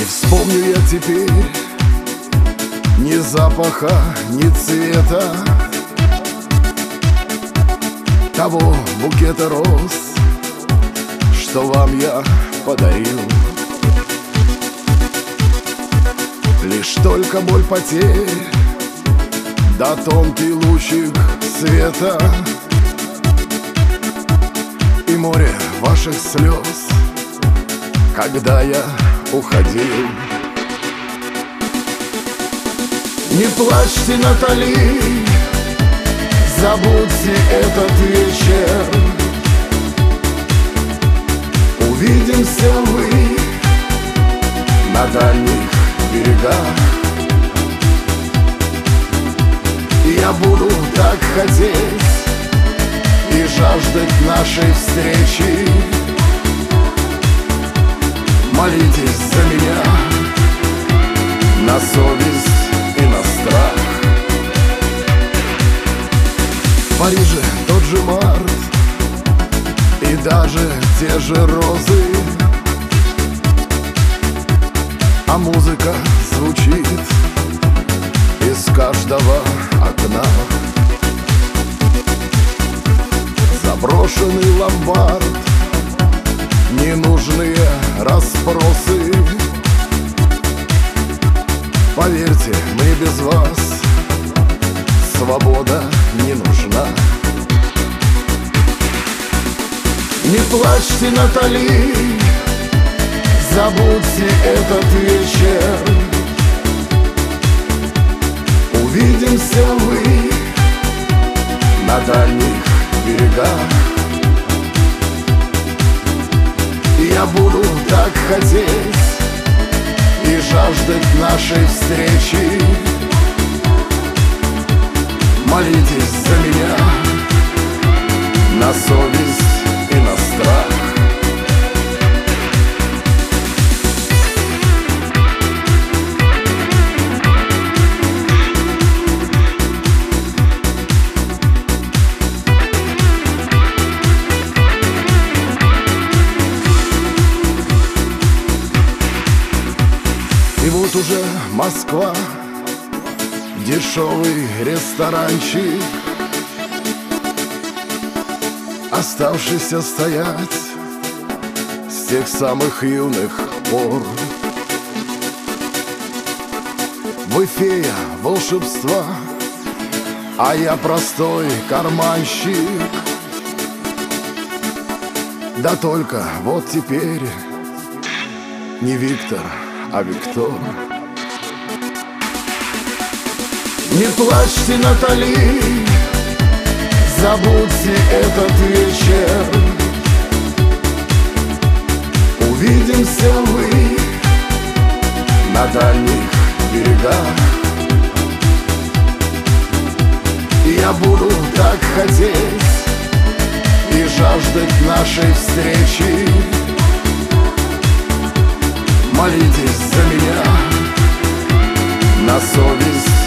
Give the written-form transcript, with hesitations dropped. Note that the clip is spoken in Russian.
вспомню я теперь ни запаха, ни цвета того букета роз, что вам я подарил. Лишь только боль потерь, да тонкий лучик света и море ваших слез, когда я уходил. Не плачьте, Натали, забудьте этот вечер. Увидимся вы на дальних берегах. Я буду так хотеть и жаждать нашей встречи. Молитесь за меня на совесть и на страх. В Париже тот же март и даже те же розы, а музыка звучит из каждого окна. Заброшенный ломбард, ненужные расспросы. Поверьте, мне без вас свобода не нужна. Не плачьте, Натали, забудьте этот вечер. Увидимся вы на дальних берегах. Я буду так хотеть и жаждать нашей встречи. Молитесь за меня на совесть и на страх. И вот уже Москва, дешевый ресторанчик, оставшийся стоять с тех самых юных пор. Вы фея волшебства, а я простой карманщик. Да только вот теперь не Виктор, а Виктор. Не плачьте, Натали, забудьте этот вечер. Увидимся вы на дальних берегах. Я буду так хотеть и жаждать нашей встречи. Молитесь за меня на совесть